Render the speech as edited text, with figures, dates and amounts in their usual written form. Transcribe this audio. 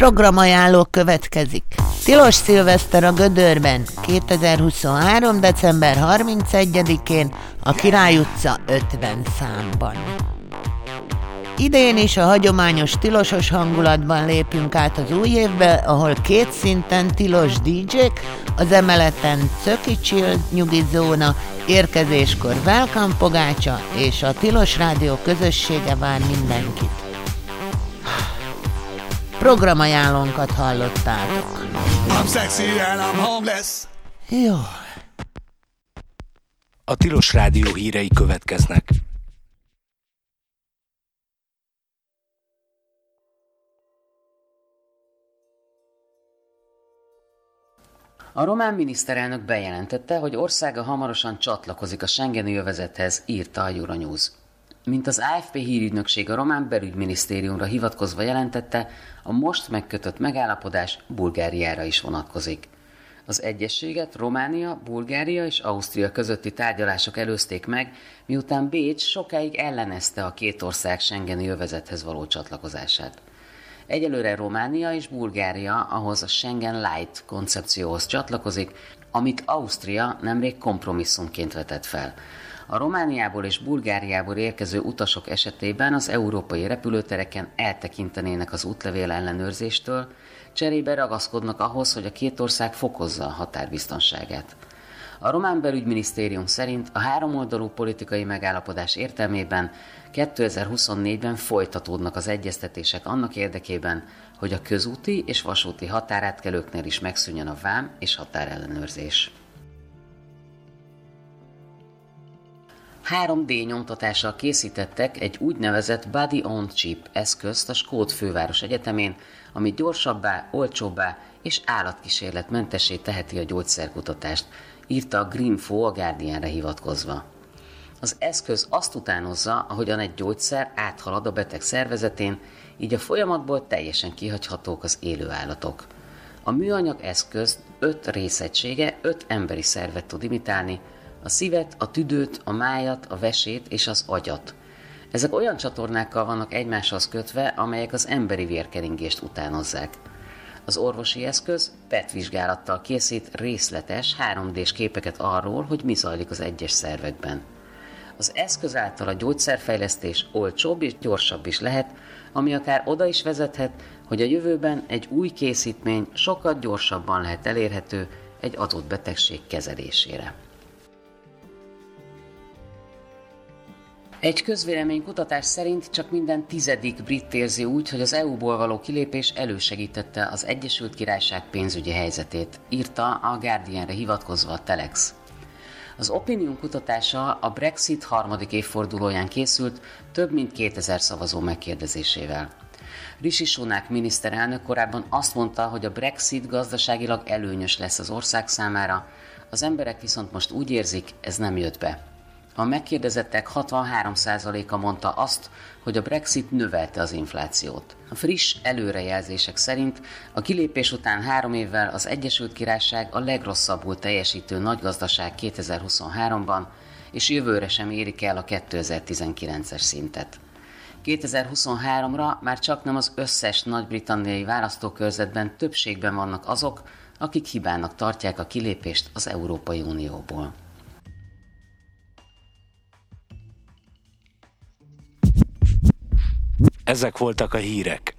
Programajánló következik. Tilos szilveszter a Gödörben 2023. december 31-én a Király utca 50 számban. Idén is a hagyományos tilosos hangulatban lépünk át az új évbe, ahol két szinten tilos DJ-k, az emeleten Czöki Chill nyugizóna, érkezéskor Welcome Pogácsa és a Tilos Rádió közössége vár mindenkit. Programajánlónkat hallottátok. I'm sexy and I'm homeless. Jó. A Tilos Rádió hírei következnek. A román miniszterelnök bejelentette, hogy országa hamarosan csatlakozik a schengeni övezethez, írta a Euronews. Mint az AFP hírügynökség a román belügyminisztériumra hivatkozva jelentette, a most megkötött megállapodás Bulgáriára is vonatkozik. Az egyezséget Románia, Bulgária és Ausztria közötti tárgyalások előzték meg, miután Bécs sokáig ellenezte a két ország schengeni övezethez való csatlakozását. Egyelőre Románia és Bulgária ahhoz a Schengen Light koncepcióhoz csatlakozik, amit Ausztria nemrég kompromisszumként vetett fel. A Romániából és Bulgáriából érkező utasok esetében az európai repülőtereken eltekintenének az útlevél ellenőrzéstől, cserébe ragaszkodnak ahhoz, hogy a két ország fokozza a határbiztonságát. A román belügyminisztérium szerint a háromoldalú politikai megállapodás értelmében 2024-ben folytatódnak az egyeztetések annak érdekében, hogy a közúti és vasúti határátkelőknél is megszűnjön a vám és határellenőrzés. 3D nyomtatással készítettek egy úgynevezett Body on Chip eszközt a skót főváros egyetemén, ami gyorsabbá, olcsóbbá és állatkísérletmentessé teheti a gyógyszerkutatást, írta a Greenfo a Guardianre hivatkozva. Az eszköz azt utánozza, ahogyan egy gyógyszer áthalad a beteg szervezetén, így a folyamatból teljesen kihagyhatók az élő állatok. A műanyag eszköz 5 részegysége 5 emberi szervet tud imitálni, a szívet, a tüdőt, a májat, a vesét és az agyat. Ezek olyan csatornákkal vannak egymáshoz kötve, amelyek az emberi vérkeringést utánozzák. Az orvosi eszköz PET vizsgálattal készít részletes 3D-s képeket arról, hogy mi zajlik az egyes szervekben. Az eszköz által a gyógyszerfejlesztés olcsóbb és gyorsabb is lehet, ami akár oda is vezethet, hogy a jövőben egy új készítmény sokkal gyorsabban lehet elérhető egy adott betegség kezelésére. Egy közvéleménykutatás szerint csak minden 10. brit érzi úgy, hogy az EU-ból való kilépés elősegítette az Egyesült Királyság pénzügyi helyzetét, írta a Guardianre hivatkozva a Telex. Az Opinion kutatása a Brexit harmadik évfordulóján készült, több mint 2000 szavazó megkérdezésével. Rishi Sunak miniszterelnök korábban azt mondta, hogy a Brexit gazdaságilag előnyös lesz az ország számára, az emberek viszont most úgy érzik, ez nem jött be. A megkérdezettek 63%-a mondta azt, hogy a Brexit növelte az inflációt. A friss előrejelzések szerint a kilépés után 3 évvel az Egyesült Királyság a legrosszabbul teljesítő nagygazdaság 2023-ban, és jövőre sem érik el a 2019-es szintet. 2023-ra már csaknem az összes nagy-britanniai választókörzetben többségben vannak azok, akik hibának tartják a kilépést az Európai Unióból. Ezek voltak a hírek.